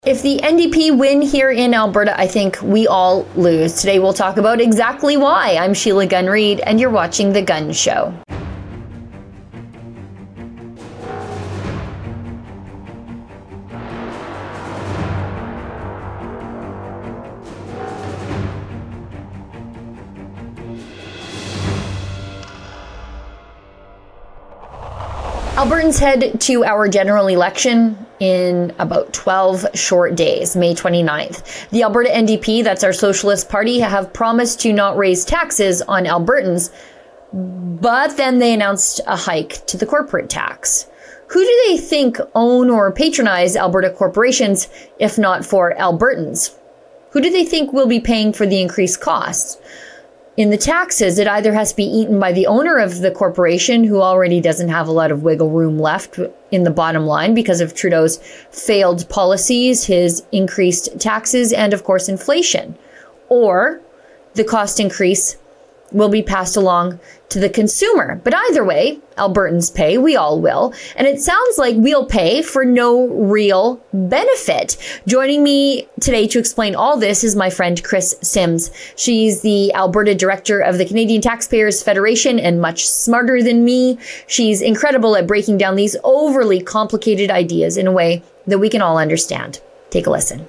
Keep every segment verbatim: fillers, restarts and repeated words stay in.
If the N D P win here in Alberta, I think we all lose. Today we'll talk about exactly why. I'm Sheila Gunn Reid, and you're watching The Gun Show. Albertans head to our general election in about twelve short days, May twenty-ninth. The Alberta N D P, that's our Socialist Party, have promised to not raise taxes on Albertans, but then they announced a hike to the corporate tax. Who do they think own or patronize Alberta corporations, if not for Albertans? Who do they think will be paying for the increased costs? In the taxes, it either has to be eaten by the owner of the corporation, who already doesn't have a lot of wiggle room left in the bottom line because of Trudeau's failed policies, his increased taxes, and of course, inflation. Or the cost increase will be passed along to the consumer. But either way, Albertans pay, we all will. And it sounds like we'll pay for no real benefit. Joining me today to explain all this is my friend Chris Sims. She's the Alberta director of the Canadian Taxpayers Federation and much smarter than me. She's incredible at breaking down these overly complicated ideas in a way that we can all understand. Take a listen.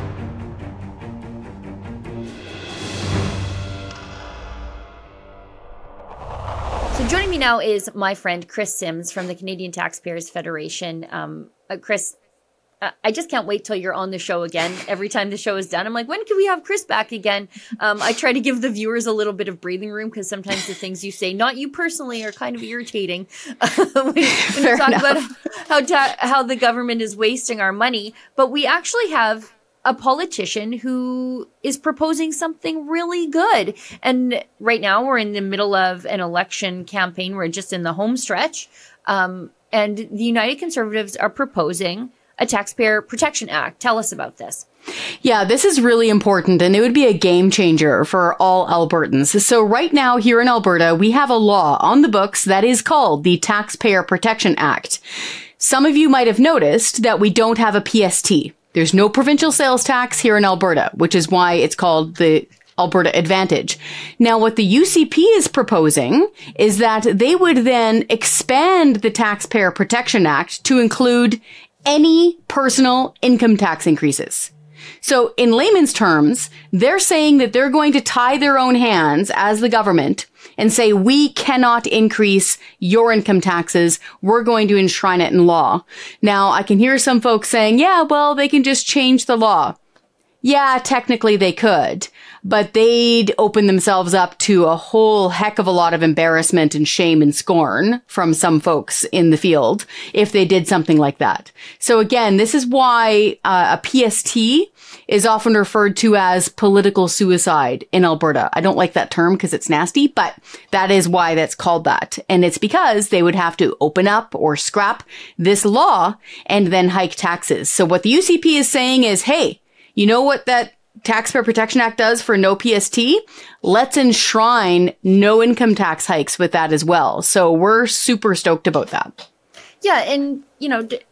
So joining me now is my friend Chris Sims from the Canadian Taxpayers Federation. Um, uh, Chris, uh, I just can't wait till you're on the show again. Every time the show is done, I'm like, when can we have Chris back again? Um, I try to give the viewers a little bit of breathing room because sometimes the things you say, not you personally, are kind of irritating. when when you talk enough. about how ta- how the government is wasting our money, but we actually have a politician who is proposing something really good. And right now we're in the middle of an election campaign. We're just in the home stretch. Um, and the United Conservatives are proposing a Taxpayer Protection Act. Tell us about this. Yeah, this is really important, and it would be a game changer for all Albertans. So right now here in Alberta, we have a law on the books that is called the Taxpayer Protection Act. Some of you might have noticed that we don't have a P S T. There's no provincial sales tax here in Alberta, which is why it's called the Alberta Advantage. Now, what the U C P is proposing is that they would then expand the Taxpayer Protection Act to include any personal income tax increases. So in layman's terms, they're saying that they're going to tie their own hands as the government and say, we cannot increase your income taxes. We're going to enshrine it in law. Now, I can hear some folks saying, yeah, well, they can just change the law. Yeah, technically they could, but they'd open themselves up to a whole heck of a lot of embarrassment and shame and scorn from some folks in the field if they did something like that. So again, this is why uh, a P S T is often referred to as political suicide in Alberta. I don't like that term because it's nasty, but that is why that's called that. And it's because they would have to open up or scrap this law and then hike taxes. So what the U C P is saying is, hey, you know what that Taxpayer Protection Act does for no P S T? Let's enshrine no income tax hikes with that as well. So we're super stoked about that. Yeah, and, you know, d-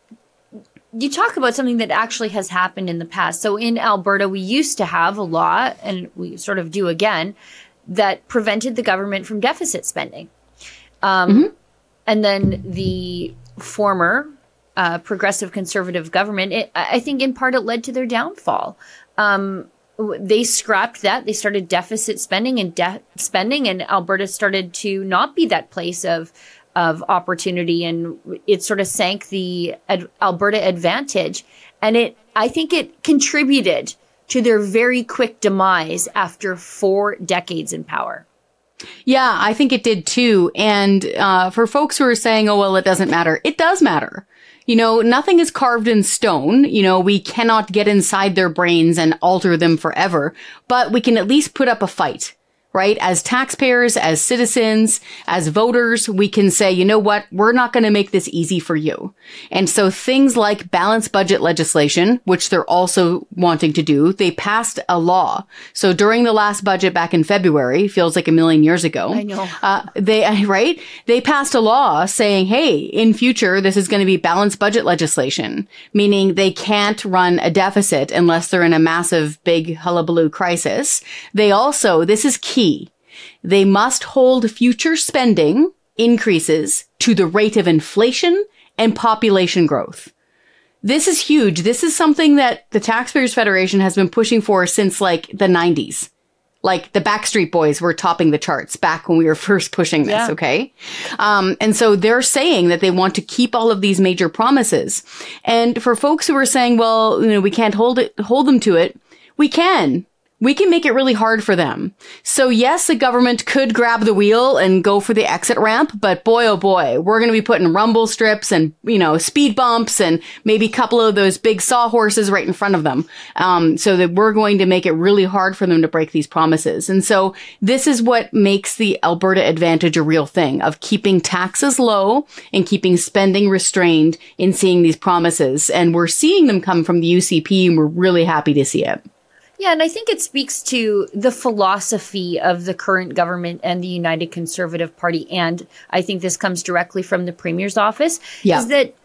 you talk about something that actually has happened in the past. So in Alberta, we used to have a law, and we sort of do again, that prevented the government from deficit spending. Um, mm-hmm. And then the former uh, progressive conservative government, it, I think in part it led to their downfall. Um, they scrapped that. They started deficit spending and de- spending, and Alberta started to not be that place of of opportunity, and it sort of sank the Ad- Alberta Advantage. And it, I think it contributed to their very quick demise after four decades in power. Yeah, I think it did too. And uh, for folks who are saying, oh, well, it doesn't matter, it does matter. You know, nothing is carved in stone. You know, we cannot get inside their brains and alter them forever, but we can at least put up a fight. right? As taxpayers, as citizens, as voters, we can say, you know what? We're not going to make this easy for you. And so things like balanced budget legislation, which they're also wanting to do, they passed a law. So during the last budget back in February, feels like a million years ago. I know. Uh, they, right? They passed a law saying, hey, in future, this is going to be balanced budget legislation, meaning they can't run a deficit unless they're in a massive, big hullabaloo crisis. They also, this is key. They must hold future spending increases to the rate of inflation and population growth. This is huge. This is something that the Taxpayers Federation has been pushing for since like the nineties. Like the Backstreet Boys were topping the charts back when we were first pushing this, yeah. okay? Um, and so they're saying that they want to keep all of these major promises. And for folks who are saying, well, you know, we can't hold it, hold them to it, we can. We can make it really hard for them. So yes, the government could grab the wheel and go for the exit ramp, but boy, oh boy, we're going to be putting rumble strips and, you know, speed bumps and maybe a couple of those big sawhorses right in front of them. Um, so that we're going to make it really hard for them to break these promises. And so this is what makes the Alberta advantage a real thing, of keeping taxes low and keeping spending restrained in seeing these promises. And we're seeing them come from the U C P, and we're really happy to see it. Yeah, and I think it speaks to the philosophy of the current government and the United Conservative Party. And I think this comes directly from the Premier's office, yeah. is that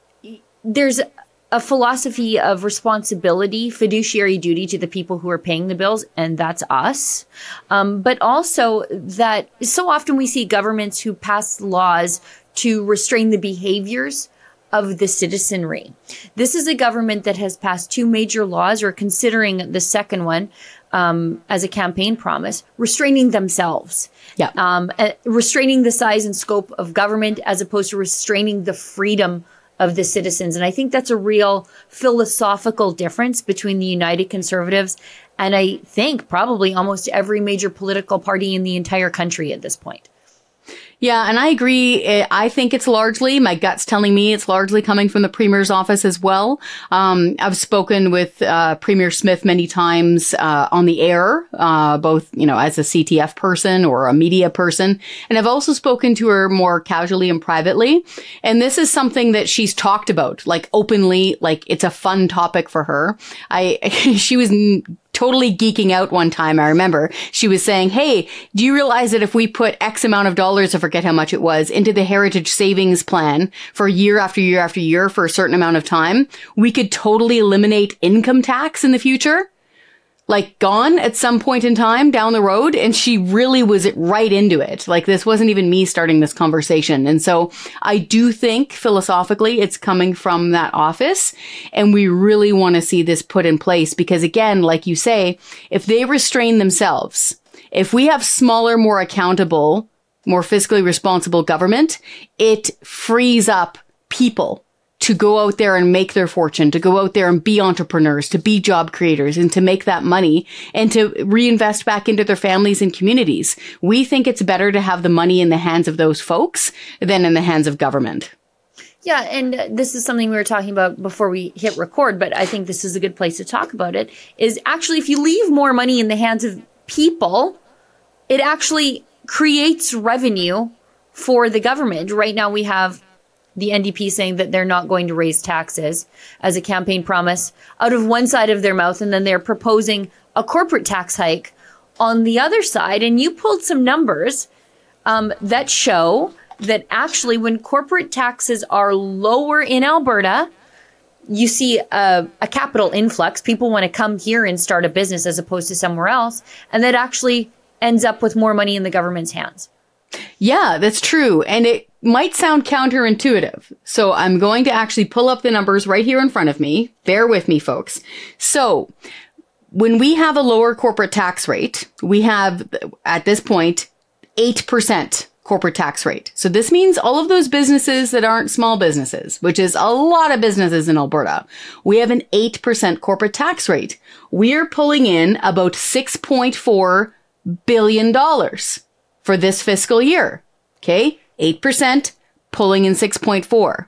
there's a philosophy of responsibility, fiduciary duty to the people who are paying the bills, and that's us. Um, but also that so often we see governments who pass laws to restrain the behaviors of the citizenry. This is a government that has passed two major laws, or considering the second one um, as a campaign promise, restraining themselves. Yeah. Um, uh, restraining the size and scope of government as opposed to restraining the freedom of the citizens. And I think that's a real philosophical difference between the United Conservatives and I think probably almost every major political party in the entire country at this point. Yeah, and I agree. I think it's largely, my gut's telling me it's largely coming from the Premier's office as well. Um, I've spoken with uh, Premier Smith many times uh, on the air, uh, both, you know, as a C T F person or a media person. And I've also spoken to her more casually and privately. And this is something that she's talked about, like openly, like it's a fun topic for her. I, she was n- totally geeking out one time. I remember she was saying, hey, do you realize that if we put X amount of dollars, I forget how much it was, into the Heritage Savings Plan for year after year after year for a certain amount of time, we could totally eliminate income tax in the future? Like gone at some point in time down the road. And she really was right into it. Like this wasn't even me starting this conversation. And so I do think philosophically it's coming from that office. And we really want to see this put in place because again, like you say, if they restrain themselves, if we have smaller, more accountable, more fiscally responsible government, it frees up people to go out there and make their fortune, to go out there and be entrepreneurs, to be job creators, and to make that money and to reinvest back into their families and communities. We think it's better to have the money in the hands of those folks than in the hands of government. Yeah, and this is something we were talking about before we hit record, but I think this is a good place to talk about it, is actually if you leave more money in the hands of people, it actually creates revenue for the government. Right now we have the N D P saying that they're not going to raise taxes as a campaign promise out of one side of their mouth, and then they're proposing a corporate tax hike on the other side. And you pulled some numbers um, that show that actually when corporate taxes are lower in Alberta, you see a, a capital influx. People want to come here and start a business as opposed to somewhere else. And that actually ends up with more money in the government's hands. Yeah, that's true. And it might sound counterintuitive. So I'm going to actually pull up the numbers right here in front of me. Bear with me, folks. So when we have a lower corporate tax rate, we have at this point, eight percent corporate tax rate. So this means all of those businesses that aren't small businesses, which is a lot of businesses in Alberta, we have an eight percent corporate tax rate. We are pulling in about six point four billion dollars for this fiscal year. Okay. eight percent pulling in six point four.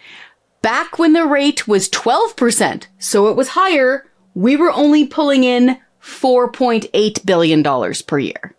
Back when the rate was twelve percent, so it was higher, we were only pulling in four point eight billion dollars per year.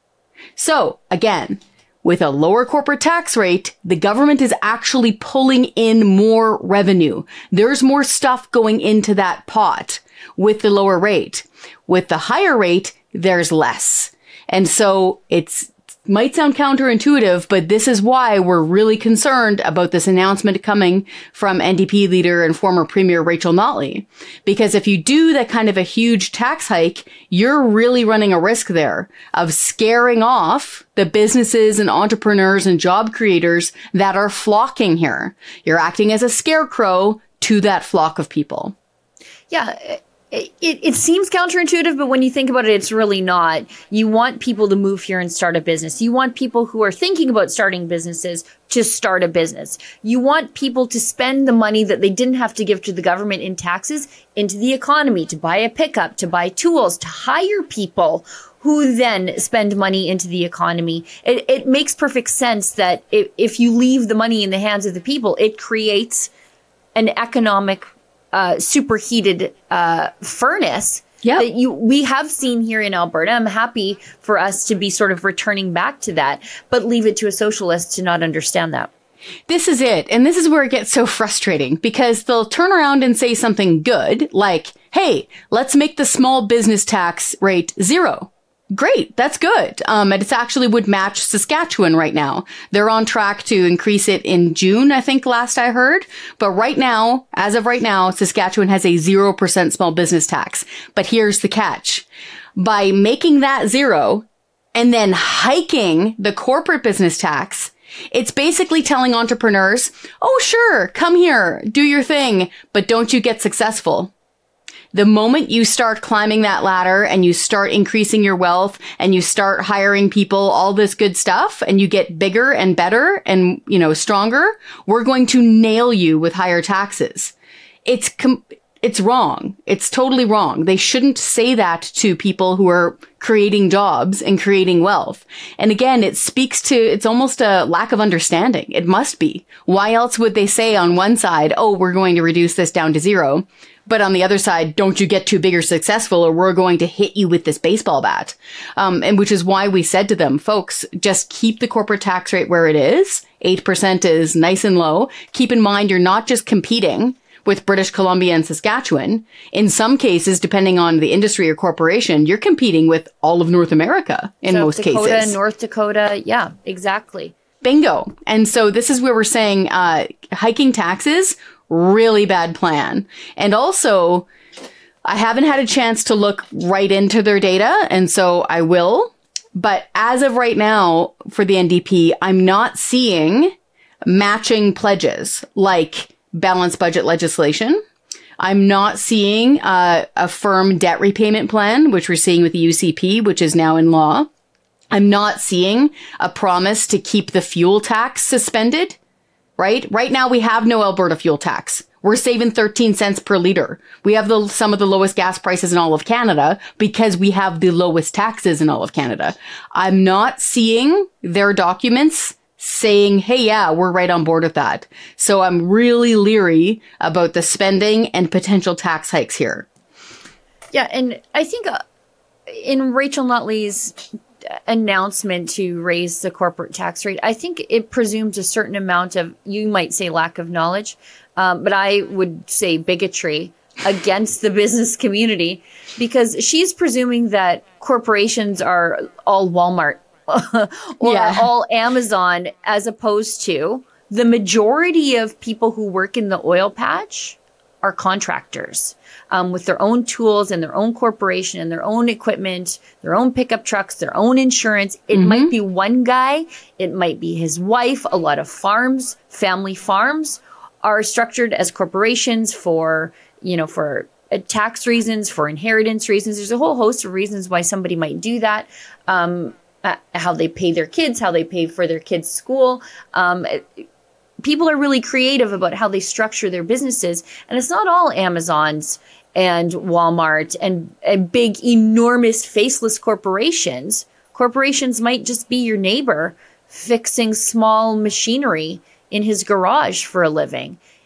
So again, with a lower corporate tax rate, the government is actually pulling in more revenue. There's more stuff going into that pot with the lower rate. With the higher rate, there's less. And so it's might sound counterintuitive, but this is why we're really concerned about this announcement coming from N D P leader and former Premier Rachel Notley. Because if you do that kind of a huge tax hike, you're really running a risk there of scaring off the businesses and entrepreneurs and job creators that are flocking here. You're acting as a scarecrow to that flock of people. Yeah. It, it seems counterintuitive, but when you think about it, it's really not. You want people to move here and start a business. You want people who are thinking about starting businesses to start a business. You want people to spend the money that they didn't have to give to the government in taxes into the economy, to buy a pickup, to buy tools, to hire people who then spend money into the economy. It, it makes perfect sense that if, if you leave the money in the hands of the people, it creates an economic Uh, superheated uh, furnace yep. that you we have seen here in Alberta. I'm happy for us to be sort of returning back to that, but leave it to a socialist to not understand that. This is it. And this is where it gets so frustrating because they'll turn around and say something good like, hey, let's make the small business tax rate zero. Great. That's good. Um, and it's actually would match Saskatchewan right now. They're on track to increase it in June, I think last I heard. But right now, as of right now, Saskatchewan has a zero percent small business tax. But here's the catch. By making that zero and then hiking the corporate business tax, it's basically telling entrepreneurs, oh, sure, come here, do your thing, but don't you get successful. The moment you start climbing that ladder and you start increasing your wealth and you start hiring people, all this good stuff, and you get bigger and better and, you know, stronger, we're going to nail you with higher taxes. It's, com- it's wrong. It's totally wrong. They shouldn't say that to people who are creating jobs and creating wealth. And again, it speaks to, it's almost a lack of understanding. It must be. Why else would they say on one side, oh, we're going to reduce this down to zero? But on the other side, don't you get too big or successful or we're going to hit you with this baseball bat. Um, and which is why we said to them, folks, just keep the corporate tax rate where it is. eight percent is nice and low. Keep in mind, you're not just competing with British Columbia and Saskatchewan. In some cases, depending on the industry or corporation, you're competing with all of North America in South most Dakota, cases. North Dakota. Yeah, exactly. Bingo. And so this is where we're saying uh, hiking taxes, really bad plan. And also, I haven't had a chance to look right into their data, and so I will. But as of right now, for the N D P, I'm not seeing matching pledges like balanced budget legislation. I'm not seeing uh, a firm debt repayment plan, which we're seeing with the U C P, which is now in law. I'm not seeing a promise to keep the fuel tax suspended. Right? Right now, we have no Alberta fuel tax. We're saving thirteen cents per liter. We have the, some of the lowest gas prices in all of Canada because we have the lowest taxes in all of Canada. I'm not seeing their documents saying, hey, yeah, we're right on board with that. So I'm really leery about the spending and potential tax hikes here. Yeah, and I think uh, in Rachel Notley's announcement to raise the corporate tax rate, I think it presumes a certain amount of, you might say lack of knowledge, um, but I would say bigotry against the business community, because she's presuming that corporations are all Walmart or yeah. all Amazon, as opposed to the majority of people who work in the oil patch are contractors. Um, with their own tools and their own corporation and their own equipment, their own pickup trucks, their own insurance. It mm-hmm. might be one guy. It might be his wife. A lot of farms, family farms, are structured as corporations for, you know, for uh, tax reasons, for inheritance reasons. There's a whole host of reasons why somebody might do that. Um, uh, how they pay their kids, how they pay for their kids' school. Um, it, people are really creative about how they structure their businesses. And it's not all Amazons and Walmart and, and big, enormous, faceless corporations. Corporations might just be your neighbor fixing small machinery in his garage for a living.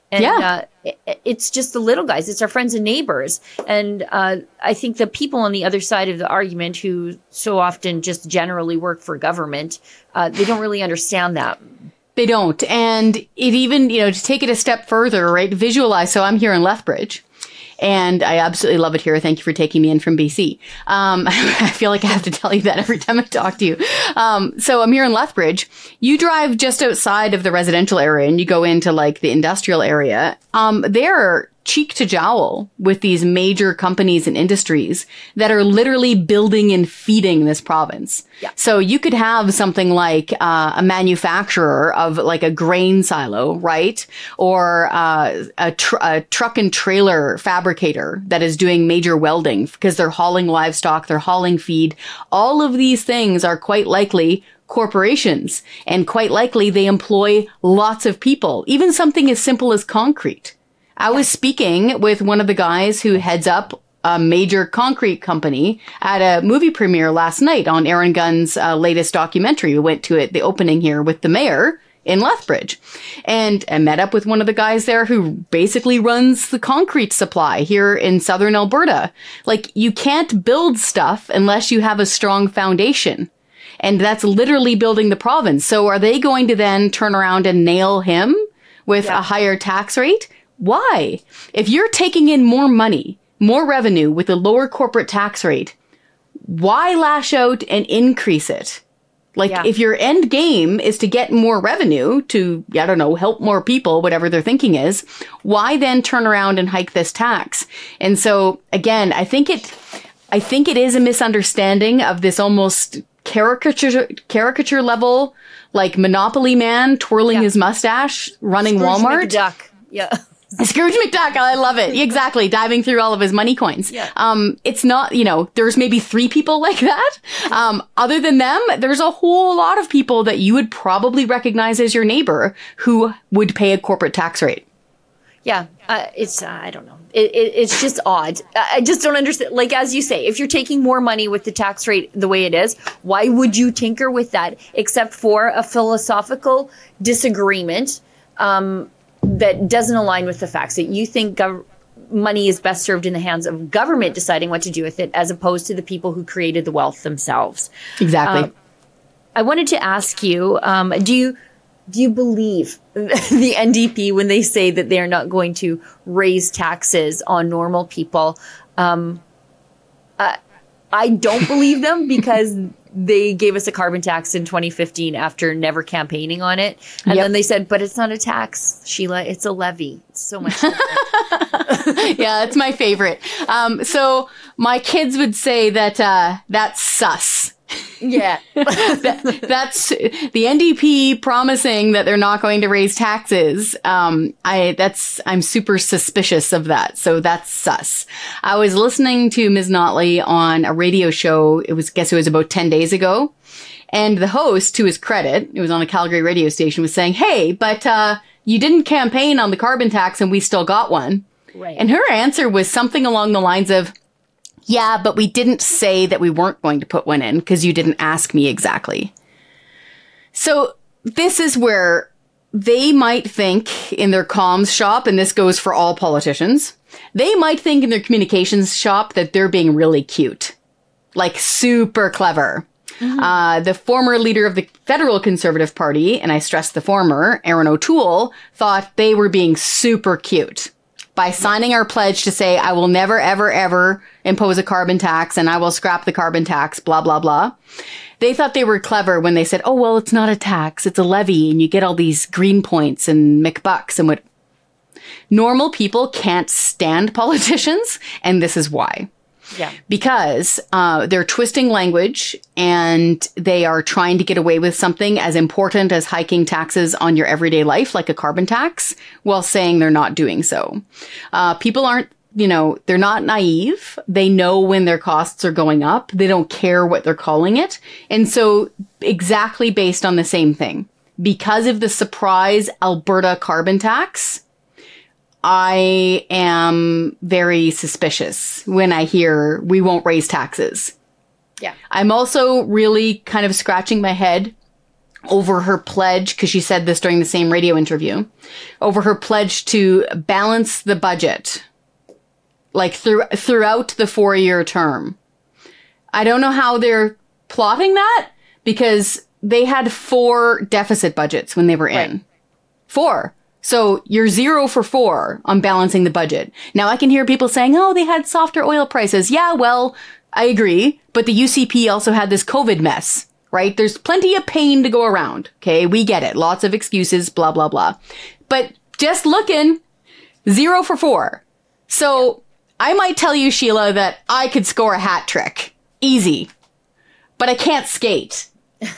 And Yeah. uh, it, it's just the little guys. It's our friends and neighbors. And uh, I think the people on the other side of the argument who so often just generally work for government, uh, they don't really understand that. They don't. And it even, you know, to take it a step further, right? Visualize. So I'm here in Lethbridge. And I absolutely love it here. Thank you for taking me in from B C. Um, I feel like I have to tell you that every time I talk to you. Um, so I'm here in Lethbridge. You drive just outside of the residential area and you go into like the industrial area. Um, they're cheek to jowl with these major companies and industries that are literally building and feeding this province. Yeah. So you could have something like uh, a manufacturer of like a grain silo, right? Or uh, a, tr- a truck and trailer fabricator that is doing major welding because they're hauling livestock, they're hauling feed. All of these things are quite likely corporations, and quite likely they employ lots of people, even something as simple as concrete. I was speaking with one of the guys who heads up a major concrete company at a movie premiere last night on Aaron Gunn's uh, latest documentary. We went to it, the opening here with the mayor in Lethbridge, and I met up with one of the guys there who basically runs the concrete supply here in southern Alberta. Like, you can't build stuff unless you have a strong foundation. And that's literally building the province. So are they going to then turn around and nail him with Yeah. a higher tax rate? Why? If you're taking in more money, more revenue with a lower corporate tax rate, why lash out and increase it? Like, Yeah. if your end game is to get more revenue to, I don't know, help more people, whatever their thinking is, why then turn around and hike this tax? And so, again, I think it, I think it is a misunderstanding of this almost caricature, caricature level, like Monopoly man twirling Yeah. his mustache, running Scrooge Walmart. McDuck. Yeah. Scrooge McDuck, I love it. Exactly. Diving through all of his money coins. Yeah. Um, it's not, you know, there's maybe three people like that. Um, other than them, there's a whole lot of people that you would probably recognize as your neighbor who would pay a corporate tax rate. Yeah, uh, it's, uh, I don't know. It, it, it's just odd. I I just don't understand. Like, as you say, if you're taking more money with the tax rate the way it is, why would you tinker with that except for a philosophical disagreement um, that doesn't align with the facts, that you think gov- money is best served in the hands of government deciding what to do with it as opposed to the people who created the wealth themselves. Exactly. Um, I wanted to ask you, um, do you do you believe the N D P when they say that they're not going to raise taxes on normal people? Um, uh, I don't believe them because they gave us a carbon tax in twenty fifteen after never campaigning on it. And Yep. then they said, but it's not a tax, Sheila, it's a levy. It's so much. Yeah, it's my favorite. Um, so my kids would say that, uh, that's sus. Yeah. that, that's the N D P promising that they're not going to raise taxes. Um, I, that's, I'm super suspicious of that. So that's sus. I was listening to Miz Notley on a radio show. It was, guess it was about ten days ago. And the host, to his credit, it was on a Calgary radio station, was saying, hey, but, uh, you didn't campaign on the carbon tax and we still got one. Right. And her answer was something along the lines of, yeah, but we didn't say that we weren't going to put one in because you didn't ask me exactly. So this is where they might think in their comms shop, and this goes for all politicians, they might think in their communications shop that they're being really cute, like super clever. Mm-hmm. Uh, the former leader of the Federal Conservative Party, and I stress the former, Erin O'Toole, thought they were being super cute by signing our pledge to say, I will never, ever, ever impose a carbon tax and I will scrap the carbon tax, blah, blah, blah. They thought they were clever when they said, oh, well, it's not a tax, it's a levy, and you get all these green points and McBucks and what. Normal people can't stand politicians, and this is why. Yeah. Because uh, they're twisting language and they are trying to get away with something as important as hiking taxes on your everyday life, like a carbon tax, while saying they're not doing so. Uh, people aren't, you know, they're not naive. They know when their costs are going up. They don't care what they're calling it. And so exactly based on the same thing. Because of the surprise Alberta carbon tax, I am very suspicious when I hear we won't raise taxes. Yeah. I'm also really kind of scratching my head over her pledge, because she said this during the same radio interview, over her pledge to balance the budget, like through, throughout the four-year term. I don't know how they're plotting that, because they had four deficit budgets when they were in. Right. Four. So you're zero for four on balancing the budget. Now I can hear people saying, oh, they had softer oil prices. Yeah, well, I agree. But the U C P also had this COVID mess. Right? There's plenty of pain to go around. Okay. We get it. Lots of excuses, blah, blah, blah. But just looking, zero for four. So I might tell you, Sheila, that I could score a hat trick. Easy. But I can't skate.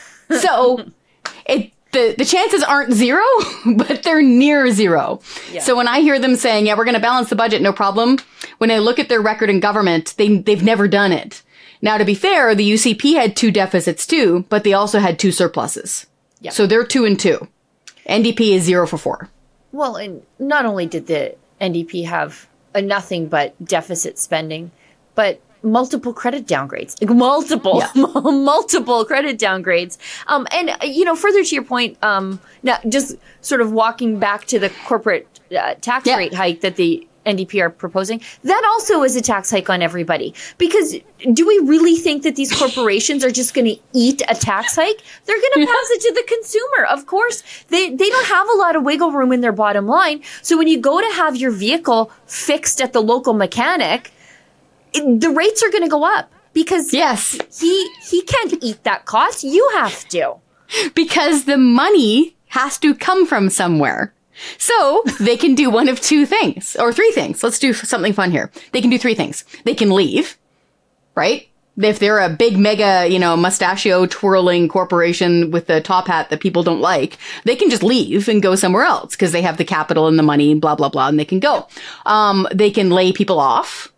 So it, the, the chances aren't zero, but they're near zero. Yeah. So when I hear them saying, yeah, we're going to balance the budget, no problem. When I look at their record in government, they, they've never done it. Now, to be fair, the U C P had two deficits too, but they also had two surpluses. Yep. So they're two and two. N D P is zero for four. Well, and not only did the N D P have a nothing but deficit spending, but multiple credit downgrades, like multiple, yeah. multiple credit downgrades. Um, and, you know, further to your point, um, now just sort of walking back to the corporate uh, tax yeah. rate hike that the N D P are proposing, that also is a tax hike on everybody. Because do we really think that these corporations are just going to eat a tax hike? They're going to pass it to the consumer. Of course, they, they don't have a lot of wiggle room in their bottom line. So when you go to have your vehicle fixed at the local mechanic, it, the rates are going to go up. Because yes. he he can't eat that cost. You have to. Because the money has to come from somewhere. So they can do one of two things, or three things. Let's do something fun here. They can do three things. They can leave, right? If they're a big mega, you know, mustachio twirling corporation with a top hat that people don't like, they can just leave and go somewhere else because they have the capital and the money and blah, blah, blah, and they can go. Um, they can lay people off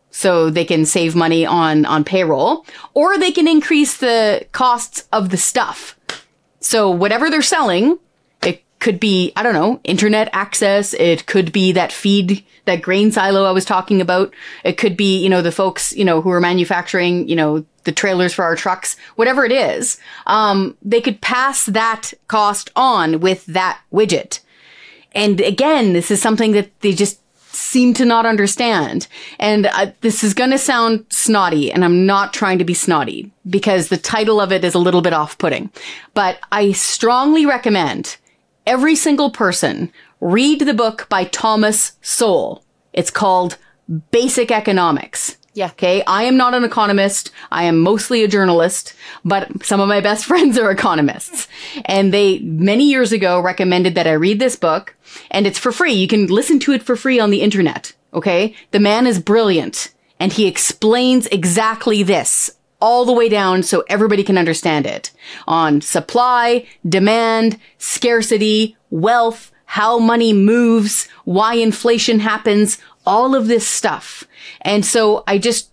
so they can save money on, on payroll, or they can increase the costs of the stuff. So whatever they're selling, could be, I don't know, internet access. It could be that feed, that grain silo I was talking about. It could be, you know, the folks, you know, who are manufacturing, you know, the trailers for our trucks, whatever it is. Um, they could pass that cost on with that widget. And again, this is something that they just seem to not understand. And uh, this is going to sound snotty, and I'm not trying to be snotty because the title of it is a little bit off-putting. But I strongly recommend every single person read the book by Thomas Sowell. It's called Basic Economics. Yeah. Okay. I am not an economist. I am mostly a journalist, but some of my best friends are economists. And they many years ago recommended that I read this book, and it's for free. You can listen to it for free on the internet. Okay. The man is brilliant, and he explains exactly this all the way down so everybody can understand it on supply, demand, scarcity, wealth, how money moves, why inflation happens, all of this stuff. And so I just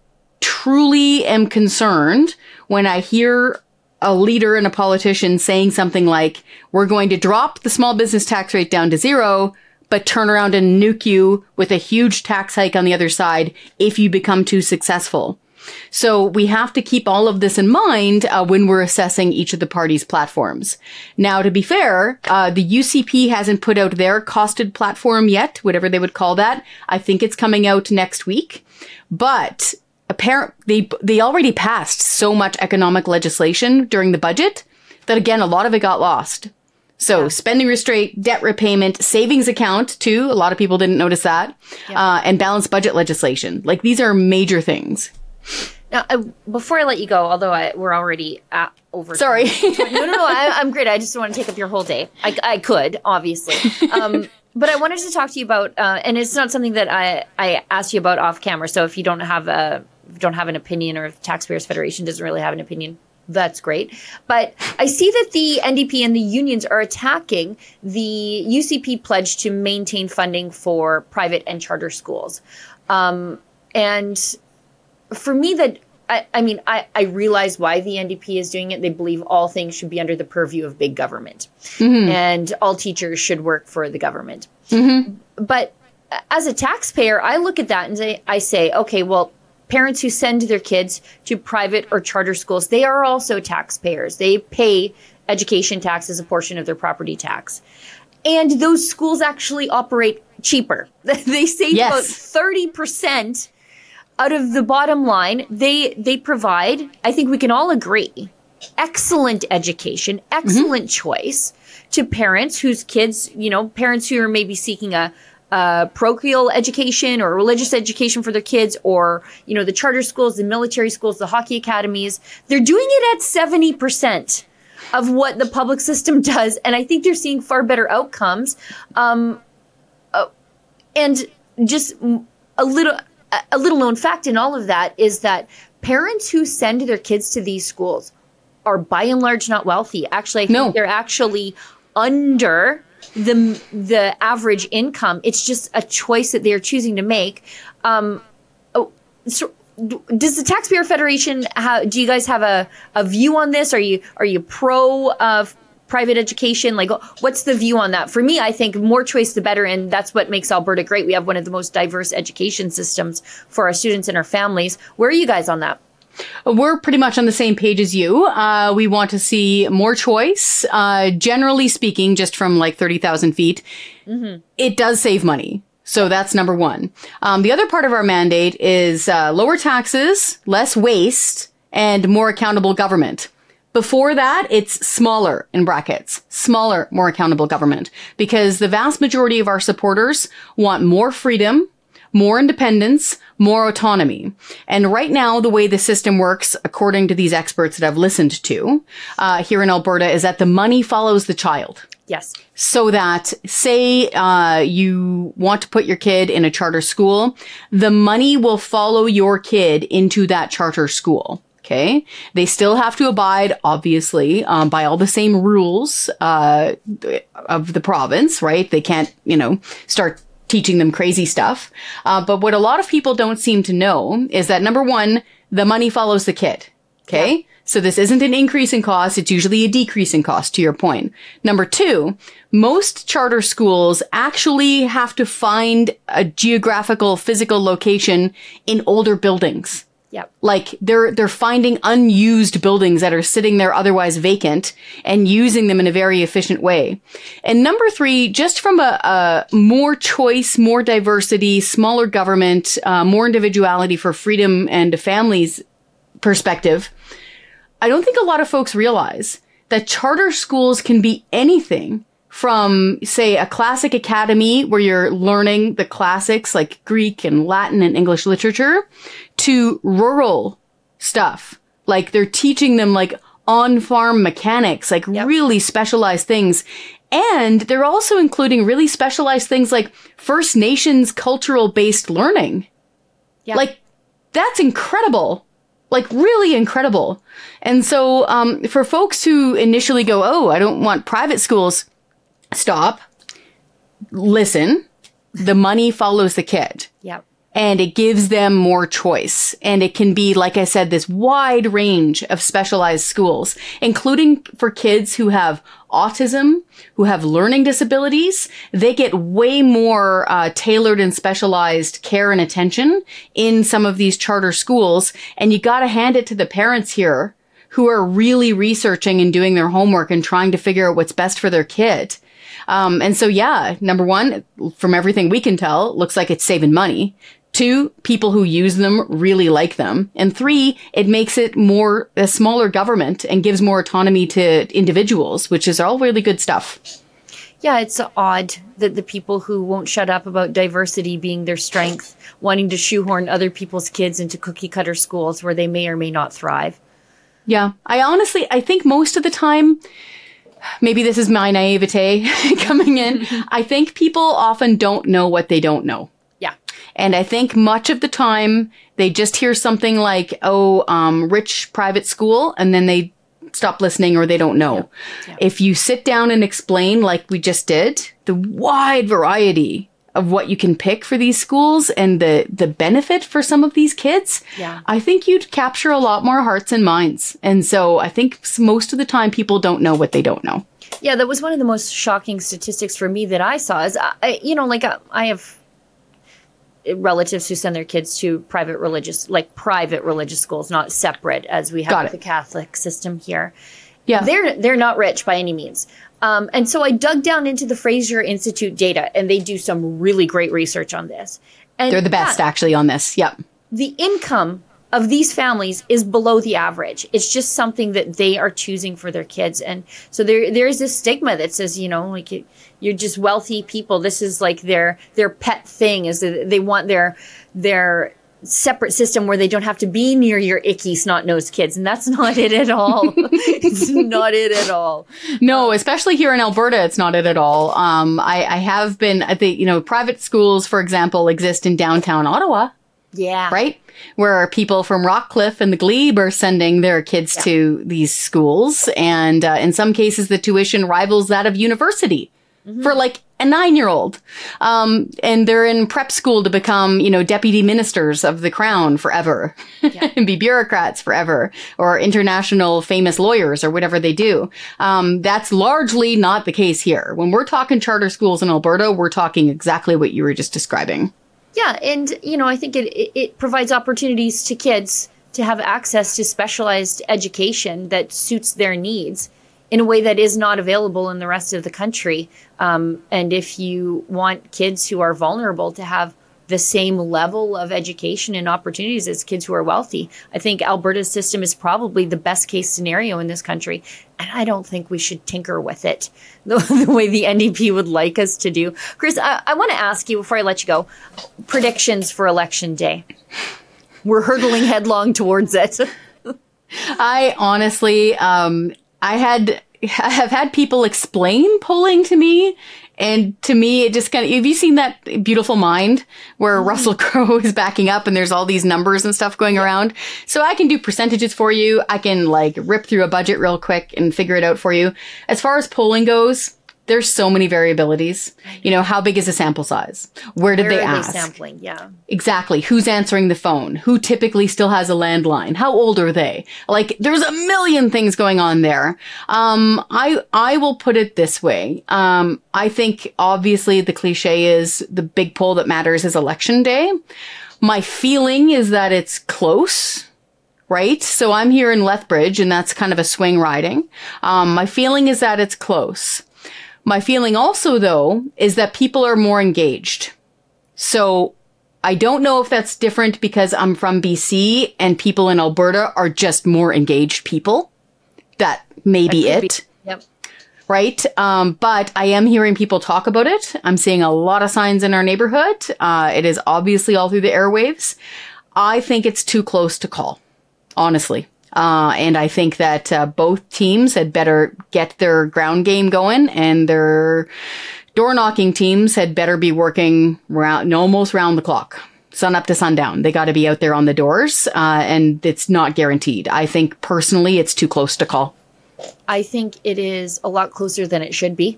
truly am concerned when I hear a leader and a politician saying something like, we're going to drop the small business tax rate down to zero, but turn around and nuke you with a huge tax hike on the other side if you become too successful. So we have to keep all of this in mind uh, when we're assessing each of the parties' platforms. Now, to be fair, uh, the U C P hasn't put out their costed platform yet, whatever they would call that. I think it's coming out next week. But apparent they they already passed so much economic legislation during the budget that, again, a lot of it got lost. So yeah. Spending restraint, debt repayment, savings account, too. A lot of people didn't notice that. Yeah. Uh, and balanced budget legislation. Like, these are major things. Now, uh, before I let you go, although I, we're already at over. Sorry. no, no, no. I, I'm great. I just don't want to take up your whole day. I, I could, obviously. Um, but I wanted to talk to you about, uh, and it's not something that I, I asked you about off camera. So if you don't have a, if you don't have an opinion, or if Taxpayers Federation doesn't really have an opinion, that's great. But I see that the N D P and the unions are attacking the U C P pledge to maintain funding for private and charter schools. Um, and for me, that I, I mean, I, I realize why the N D P is doing it. They believe all things should be under the purview of big government, mm-hmm. and all teachers should work for the government. Mm-hmm. But as a taxpayer, I look at that and say, I say, okay, well, parents who send their kids to private or charter schools, they are also taxpayers. They pay education tax as a portion of their property tax. And those schools actually operate cheaper. They save yes. about thirty percent out of the bottom line. They they provide, I think we can all agree, excellent education, excellent mm-hmm. choice to parents whose kids, you know, parents who are maybe seeking a, a parochial education or religious education for their kids, or, you know, the charter schools, the military schools, the hockey academies. They're doing it at seventy percent of what the public system does. And I think they're seeing far better outcomes. Um, uh, and just a little, a little known fact in all of that is that parents who send their kids to these schools are by and large not wealthy. Actually, I think no. they're actually under the the average income. It's just a choice that they are choosing to make. Um, oh, so does the Taxpayer Federation have, do you guys have a, a view on this? Are you are you pro uh, private education? Like, what's the view on that? For me, I think more choice the better, and that's what makes Alberta great. We have one of the most diverse education systems for our students and our families. Where are you guys on that? We're pretty much on the same page as you. Uh, we want to see more choice. Uh, generally speaking, just from like thirty thousand feet, mm-hmm. it does save money. So that's number one. Um, the other part of our mandate is uh, lower taxes, less waste, and more accountable government. Before that, it's smaller, in brackets, smaller, more accountable government, because the vast majority of our supporters want more freedom, more independence, more autonomy. And right now, the way the system works, according to these experts that I've listened to uh, here in Alberta, is that the money follows the child. Yes. So that, say uh, you want to put your kid in a charter school, the money will follow your kid into that charter school. Okay. They still have to abide, obviously, um, by all the same rules uh, of the province, right? They can't, you know, start teaching them crazy stuff. Uh, but what a lot of people don't seem to know is that, number one, the money follows the kid. Okay. Yeah. So this isn't an increase in cost. It's usually a decrease in cost, to your point. Number two, most charter schools actually have to find a geographical, physical location in older buildings. Yep. Like they're, they're finding unused buildings that are sitting there otherwise vacant and using them in a very efficient way. And number three, just from a, a more choice, more diversity, smaller government, uh, more individuality for freedom and a family's perspective, I don't think a lot of folks realize that charter schools can be anything from, say, a classic academy where you're learning the classics like Greek and Latin and English literature, to rural stuff. Like they're teaching them like on-farm mechanics, like yep. really specialized things. And they're also including really specialized things like First Nations cultural-based learning. Yep. Like, that's incredible. Like, really incredible. And so um, for folks who initially go, oh, I don't want private schools, stop. Listen. The money follows the kid. Yep. And it gives them more choice. And it can be, like I said, this wide range of specialized schools, including for kids who have autism, who have learning disabilities. They get way more uh, tailored and specialized care and attention in some of these charter schools. And you got to hand it to the parents here who are really researching and doing their homework and trying to figure out what's best for their kid. Um, and so, yeah, number one, from everything we can tell, it looks like it's saving money. Two, people who use them really like them. And three, it makes it more a smaller government and gives more autonomy to individuals, which is all really good stuff. Yeah, it's odd that the people who won't shut up about diversity being their strength, wanting to shoehorn other people's kids into cookie cutter schools where they may or may not thrive. Yeah, I honestly, I think most of the time, maybe this is my naivete coming in, I think people often don't know what they don't know. Yeah. And I think much of the time they just hear something like, oh, um, rich private school, and then they stop listening or they don't know. Yeah. Yeah. If you sit down and explain, like we just did, the wide variety of what you can pick for these schools and the, the benefit for some of these kids, yeah. I think you'd capture a lot more hearts and minds. And so I think most of the time people don't know what they don't know. Yeah, that was one of the most shocking statistics for me that I saw is, I, you know, like I, I have relatives who send their kids to private religious, like private religious schools, not separate as we have with the Catholic system here. Yeah. They're, they're not rich by any means. Um, and so I dug down into the Fraser Institute data, and they do some really great research on this. And they're the best, yeah, actually, on this. Yep. The income of these families is below the average. It's just something that they are choosing for their kids. And so there, there is this stigma that says, you know, like you, you're just wealthy people. This is like their, their pet thing is that they want their, their separate system where they don't have to be near your icky snot-nosed kids. And that's not it at all. It's not it at all. No, especially here in Alberta, it's not it at all. Um, I, I have been at the, you know, private schools, for example, exist in downtown Ottawa. Yeah. Right? Where people from Rockcliffe and the Glebe are sending their kids Yeah. to these schools. And uh, in some cases, the tuition rivals that of university mm-hmm. for like a nine-year-old. Um, and they're in prep school to become, you know, deputy ministers of the crown forever yeah. and be bureaucrats forever or international famous lawyers or whatever they do. Um, that's largely not the case here. When we're talking charter schools in Alberta, we're talking exactly what you were just describing. Yeah, and, you know, I think it, it, it provides opportunities to kids to have access to specialized education that suits their needs in a way that is not available in the rest of the country. Um, and if you want kids who are vulnerable to have the same level of education and opportunities as kids who are wealthy, I think Alberta's system is probably the best case scenario in this country. And I don't think we should tinker with it the, the way the N D P would like us to do. Chris, I, I want to ask you before I let you go, predictions for Election Day. We're hurtling headlong towards it. I honestly, um, I had, I have had people explain polling to me. And to me, it just kind of, have you seen that Beautiful Mind where mm-hmm. Russell Crowe is backing up and there's all these numbers and stuff going around? So I can do percentages for you. I can like rip through a budget real quick and figure it out for you. As far as polling goes, there's so many variabilities. You know, how big is the sample size? Where did Where they are ask? They sampling? Yeah. Exactly. Who's answering the phone? Who typically still has a landline? How old are they? Like, there's a million things going on there. Um, I, I will put it this way. Um, I think obviously the cliche is the big poll that matters is Election Day. My feeling is that it's close. Right? So I'm here in Lethbridge and that's kind of a swing riding. Um, my feeling is that it's close. My feeling also, though, is that people are more engaged. So I don't know if that's different because I'm from B C and people in Alberta are just more engaged people. That may be it. Be. Yep. Right? Um, but I am hearing people talk about it. I'm seeing a lot of signs in our neighborhood. Uh, it is obviously all through the airwaves. I think it's too close to call, honestly. Uh, and I think that uh, both teams had better get their ground game going and their door knocking teams had better be working round, almost round the clock, sun up to sundown. They got to be out there on the doors uh, and it's not guaranteed. I think personally it's too close to call. I think it is a lot closer than it should be.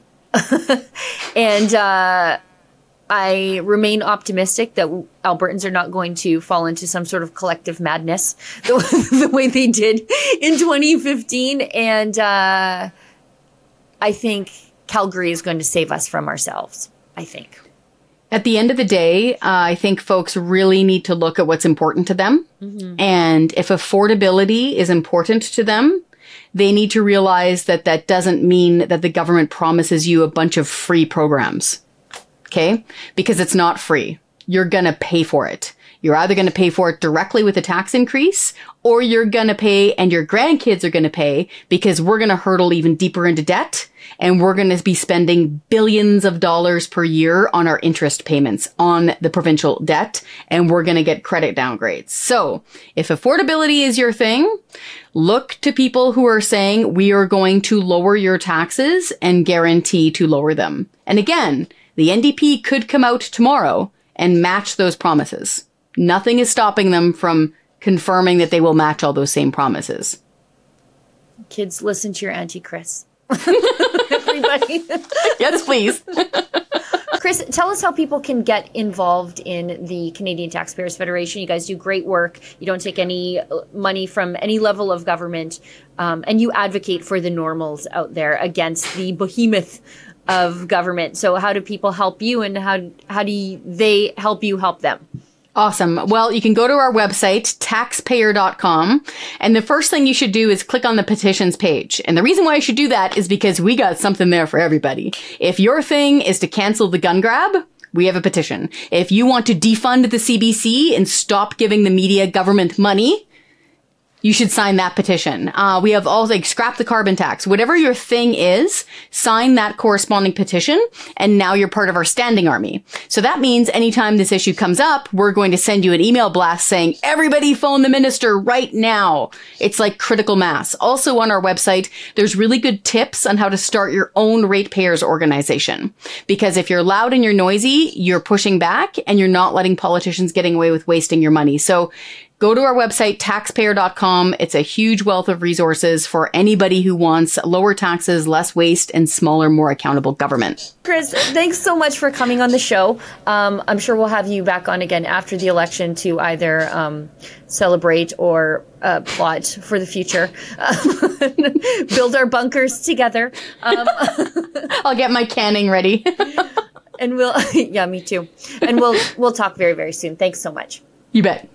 and uh, I remain optimistic that Albertans are not going to fall into some sort of collective madness the, the way they did in twenty fifteen. And uh, I think Calgary is going to save us from ourselves, I think. At the end of the day, uh, I think folks really need to look at what's important to them. Mm-hmm. And if affordability is important to them, they need to realize that that doesn't mean that the government promises you a bunch of free programs. Okay? Because it's not free. You're going to pay for it. You're either going to pay for it directly with a tax increase, or you're going to pay and your grandkids are going to pay because we're going to hurtle even deeper into debt and we're going to be spending billions of dollars per year on our interest payments on the provincial debt, and we're going to get credit downgrades. So if affordability is your thing, look to people who are saying we are going to lower your taxes and guarantee to lower them. And again, the N D P could come out tomorrow and match those promises. Nothing is stopping them from confirming that they will match all those same promises. Kids, listen to your Auntie Chris. Everybody. Yes, please. Chris, tell us how people can get involved in the Canadian Taxpayers Federation. You guys do great work. You don't take any money from any level of government, um, and you advocate for the normals out there against the behemoth of government. So how do people help you, and how how do you, they help you help them? Awesome. Well, you can go to our website, taxpayer dot com, and the first thing you should do is click on the petitions page. And the reason why you should do that is because we got something there for everybody. If your thing is to cancel the gun grab, we have a petition. If you want to defund the C B C and stop giving the media government money, you should sign that petition. Uh, we have all like scrap the carbon tax. Whatever your thing is, sign that corresponding petition, and now you're part of our standing army. So that means anytime this issue comes up, we're going to send you an email blast saying, everybody phone the minister right now. It's like critical mass. Also on our website, there's really good tips on how to start your own ratepayers organization. Because if you're loud and you're noisy, you're pushing back and you're not letting politicians getting away with wasting your money. So go to our website, taxpayer dot com. It's a huge wealth of resources for anybody who wants lower taxes, less waste, and smaller, more accountable government. Chris, thanks so much for coming on the show. Um, I'm sure we'll have you back on again after the election to either um, celebrate or uh, plot for the future. Build our bunkers together. Um, I'll get my canning ready. And we'll, yeah, me too. And we'll we'll talk very, very soon. Thanks so much. You bet.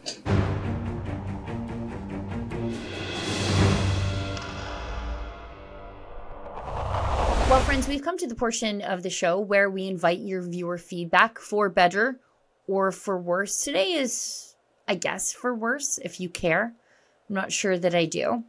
Well, friends, we've come to the portion of the show where we invite your viewer feedback for better or for worse. Today is, I guess, for worse, if you care. I'm not sure that I do.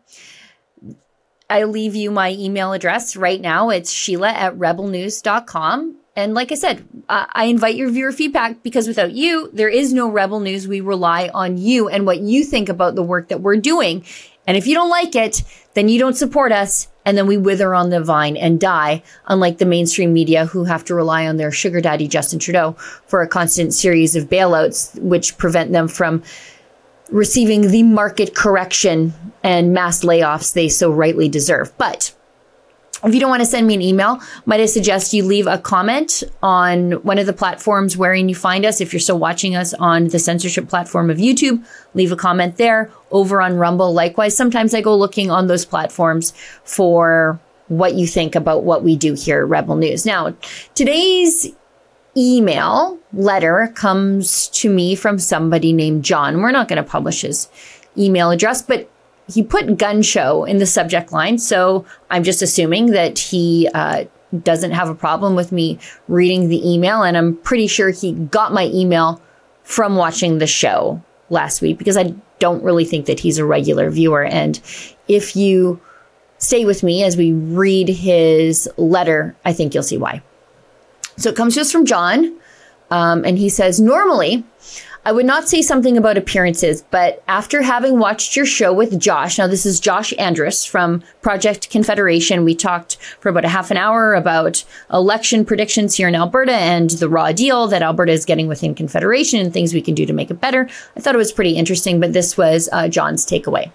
I leave you my email address right now. It's Sheila at rebel news dot com. And like I said, I invite your viewer feedback because without you, there is no Rebel News. We rely on you and what you think about the work that we're doing. And if you don't like it, then you don't support us. And then we wither on the vine and die, unlike the mainstream media who have to rely on their sugar daddy, Justin Trudeau, for a constant series of bailouts, which prevent them from receiving the market correction and mass layoffs they so rightly deserve. But if you don't want to send me an email, might I suggest you leave a comment on one of the platforms wherein you find us. If you're still watching us on the censorship platform of YouTube, leave a comment there. Over on Rumble, likewise. Sometimes I go looking on those platforms for what you think about what we do here at Rebel News. Now, today's email letter comes to me from somebody named John. We're not going to publish his email address, but he put gun show in the subject line, so I'm just assuming that he uh, doesn't have a problem with me reading the email, and I'm pretty sure he got my email from watching the show last week because I don't really think that he's a regular viewer. And if you stay with me as we read his letter, I think you'll see why. So it comes just from John, um, and he says, normally, I would not say something about appearances, but after having watched your show with Josh, now this is Josh Andrus from Project Confederation. We talked for about a half an hour about election predictions here in Alberta and the raw deal that Alberta is getting within Confederation and things we can do to make it better. I thought it was pretty interesting, but this was uh, John's takeaway.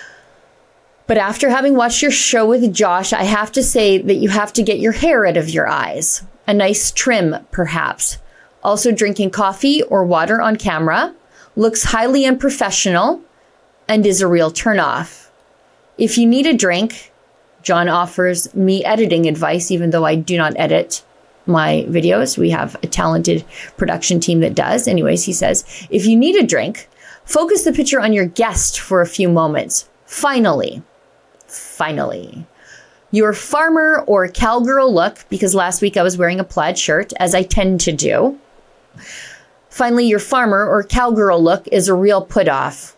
But after having watched your show with Josh, I have to say that you have to get your hair out of your eyes. A nice trim, perhaps. Also drinking coffee or water on camera, looks highly unprofessional, and is a real turnoff. If you need a drink, John offers me editing advice, even though I do not edit my videos. We have a talented production team that does. Anyways, he says, if you need a drink, focus the picture on your guest for a few moments. Finally, finally. Your farmer or cowgirl look, because last week I was wearing a plaid shirt, as I tend to do. Finally, your farmer or cowgirl look is a real put-off.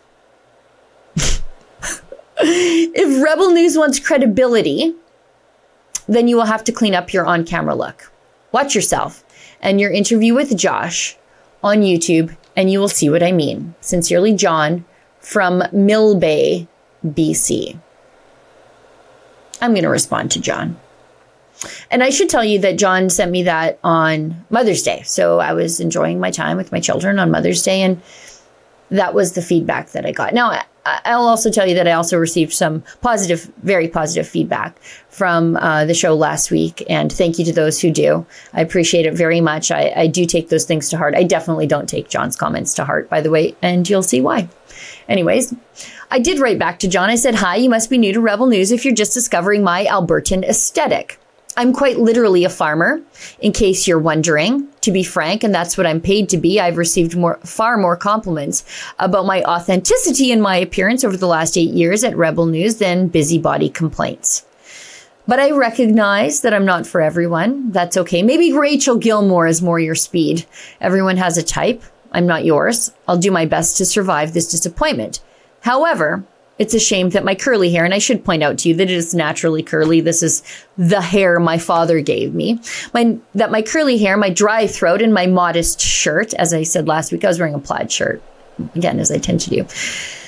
If Rebel News wants credibility, then you will have to clean up your on-camera look. Watch yourself and your interview with Josh on YouTube, and you will see what I mean. Sincerely, John from Mill Bay, B C. I'm going to respond to John. And I should tell you that John sent me that on Mother's Day. So I was enjoying my time with my children on Mother's Day, and that was the feedback that I got. Now, I'll also tell you that I also received some positive, very positive feedback from uh, the show last week. And thank you to those who do. I appreciate it very much. I, I do take those things to heart. I definitely don't take John's comments to heart, by the way, and you'll see why. Anyways, I did write back to John. I said, hi, you must be new to Rebel News if you're just discovering my Albertan aesthetic. I'm quite literally a farmer, in case you're wondering, to be frank, and that's what I'm paid to be. I've received more, far more compliments about my authenticity and my appearance over the last eight years at Rebel News than busybody complaints. But I recognize that I'm not for everyone. That's okay. Maybe Rachel Gilmore is more your speed. Everyone has a type. I'm not yours. I'll do my best to survive this disappointment. However, it's a shame that my curly hair, and I should point out to you that it is naturally curly. This is the hair my father gave me. My, that my curly hair, my dry throat, and my modest shirt, as I said last week, I was wearing a plaid shirt, again, as I tend to do,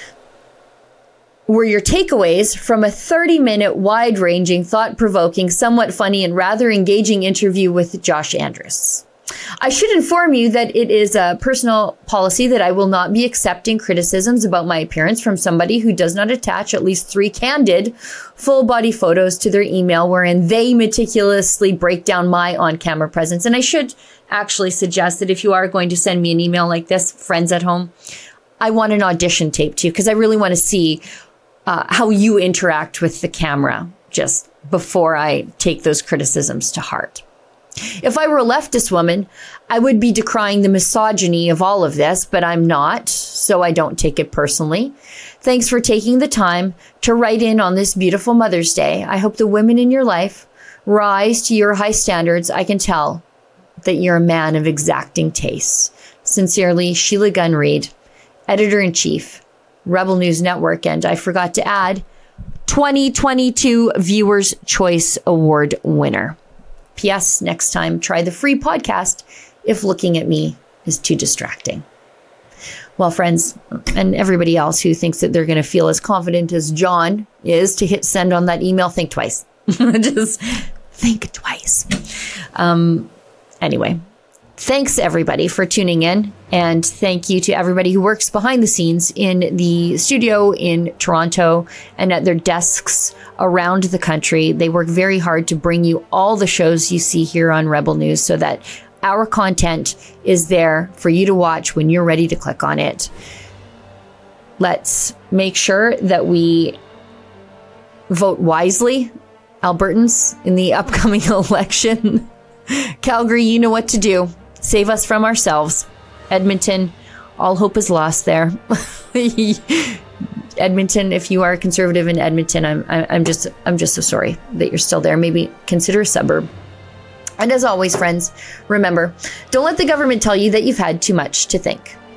were your takeaways from a thirty-minute, wide-ranging, thought-provoking, somewhat funny, and rather engaging interview with Josh Andrus. I should inform you that it is a personal policy that I will not be accepting criticisms about my appearance from somebody who does not attach at least three candid, full-body photos to their email wherein they meticulously break down my on-camera presence. And I should actually suggest that if you are going to send me an email like this, friends at home, I want an audition tape too, because I really want to see uh, how you interact with the camera just before I take those criticisms to heart. If I were a leftist woman, I would be decrying the misogyny of all of this, but I'm not, so I don't take it personally. Thanks for taking the time to write in on this beautiful Mother's Day. I hope the women in your life rise to your high standards. I can tell that you're a man of exacting tastes. Sincerely, Sheila Gunn Reid, Editor-in-Chief, Rebel News Network, and I forgot to add, twenty twenty-two Viewers' Choice Award winner. P S. Next time, try the free podcast if looking at me is too distracting. Well, friends, and everybody else who thinks that they're going to feel as confident as John is to hit send on that email, think twice. Just think twice. Um, anyway, thanks everybody for tuning in. And thank you to everybody who works behind the scenes in the studio in Toronto and at their desks around the country. They work very hard to bring you all the shows you see here on Rebel News so that our content is there for you to watch when you're ready to click on it. Let's make sure that we vote wisely, Albertans, in the upcoming election. Calgary, you know what to do. Save us from ourselves. Edmonton, all hope is lost there. Edmonton, if you are a conservative in Edmonton, I'm I'm just I'm just so sorry that you're still there. Maybe consider a suburb. And as always, friends, remember, don't let the government tell you that you've had too much to think.